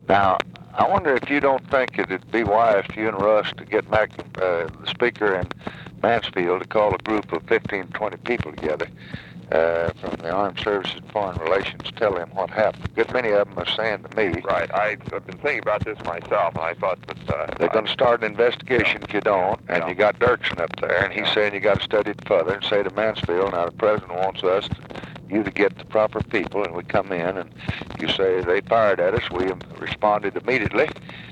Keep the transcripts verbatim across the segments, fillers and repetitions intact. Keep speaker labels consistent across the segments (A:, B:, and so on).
A: Now, I wonder if you don't think it'd be wise for you and Russ to get Mac, uh, the speaker in Mansfield to call a group of fifteen, twenty people together uh, from the Armed Services and Foreign Relations, tell them what happened. A good many of them are saying to me,
B: Right. I've been thinking about this myself, and I thought that... Uh,
A: they're going to start an investigation
B: Yeah.
A: if you don't, and
B: Yeah.
A: you got Dirksen up there, and he's
B: Yeah.
A: saying you got to study it further and say to Mansfield, now the president wants us, to, you to get the proper people, and we come in, and you say they fired at us. We responded immediately,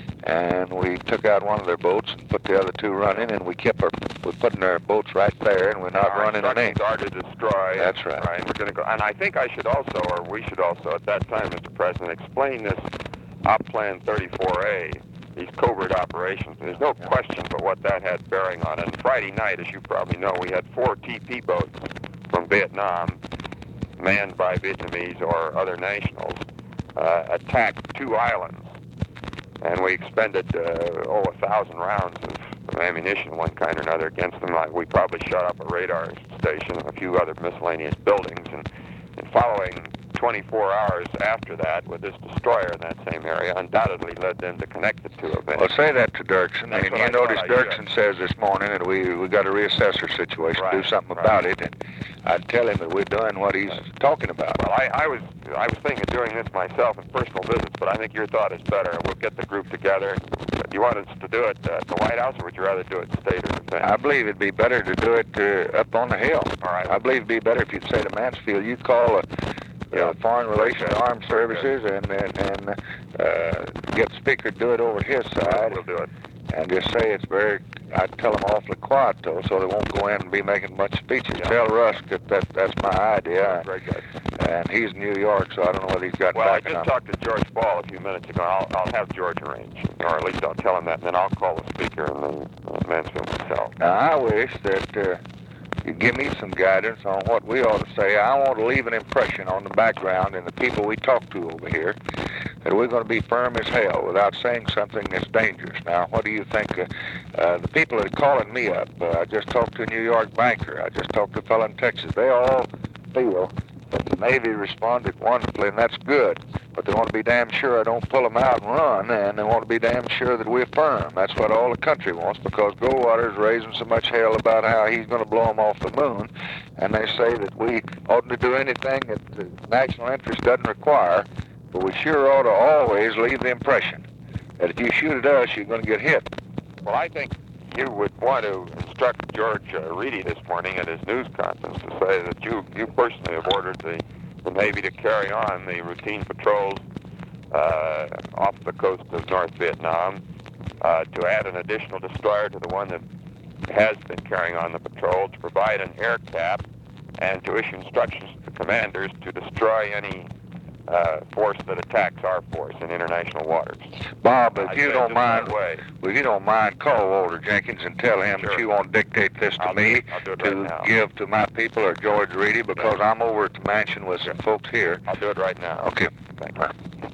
A: and we took out one of their boats and put the other two running, and we kept our, we're putting our boats right there, and we're not
B: Our
A: running an inch.
B: instructions are to destroy.
A: That's right.
B: Right. We're going to go, and I think I should also, or we should also, at that time, Mister President, explain this Op Plan thirty-four A, these covert operations. There's no question but what that had bearing on it. And Friday night, as you probably know, we had four T P boats from Vietnam, manned by Vietnamese or other nationals, uh, attacked two islands. And we expended, uh, oh, a thousand rounds of, of ammunition of one kind or another against them. Like, we probably shot up a radar station and a few other miscellaneous buildings. And, and following twenty-four hours after that, with this destroyer in that same area, undoubtedly led them to connect the two events.
A: Well, say that to Dirksen,
B: That's
A: and
B: what
A: you
B: I
A: notice
B: thought I
A: Dirksen says this morning that we we got to reassess our situation, do
B: Right,
A: something
B: right.
A: about it, and I'd tell him that we're doing what he's talking about.
B: Well, I, I was I was thinking of doing this myself in personal visits, but I think your thought is better. We'll get the group together. Do you want us to do it at the White House, or would you rather do it in state or defense?
A: I believe it'd be better to do it uh, up on the hill.
B: All right.
A: I believe it'd be better if you'd say to Mansfield, you call a
B: Yeah.
A: uh, Foreign Relations, Armed Services, and and, and uh, get the speaker to do it over his side,
B: We'll do it.
A: and just say it's very. I'd tell them awfully quiet though, so they won't go in and be making a bunch of speeches.
B: Yeah.
A: Tell Rusk that, that that's my idea,
B: Very good.
A: and he's in New York, so I don't know whether he's got
B: Well, I
A: backing
B: just
A: up.
B: talked to George Ball a few minutes ago. I'll, I'll have George arrange, or at least I'll tell him that, and then I'll call the speaker and then uh, Mansfield himself.
A: Now I wish that uh, you give me some guidance on what we ought to say. I want to leave an impression on the background and the people we talk to over here that we're going to be firm as hell without saying something that's dangerous. Now, what do you think? Uh, uh, the people that are calling me up, uh, I just talked to a New York banker. I just talked to a fellow in Texas. They all feel that the Navy responded wonderfully, and that's good. But they want to be damn sure I don't pull them out and run, and they want to be damn sure that we're firm. That's what all the country wants, because Goldwater's raising so much hell about how he's going to blow them off the moon, and they say that we oughtn't to do anything that the national interest doesn't require, but we sure ought to always leave the impression that if you shoot at us, you're going to get hit.
B: Well, I think you would want to instruct George uh, Reedy this morning at his news conference to say that you, you personally have ordered the, the Navy to carry on the routine patrols uh, off the coast of North Vietnam, uh, to add an additional destroyer to the one that has been carrying on the patrol, to provide an air cap, and to issue instructions to the commanders to destroy any uh, force that attacks our force in international waters.
A: Bob, if
B: I
A: you
B: say
A: don't
B: just
A: mind,
B: that way.
A: well, if you don't mind, call Walter Jenkins and tell him
B: Sure.
A: that you won't dictate this to
B: I'll do
A: me
B: it. I'll do it right
A: to
B: now.
A: give to my people or George Reedy, because I'm over at the mansion with some folks here.
B: I'll do it right now.
A: Okay.
B: Thank you.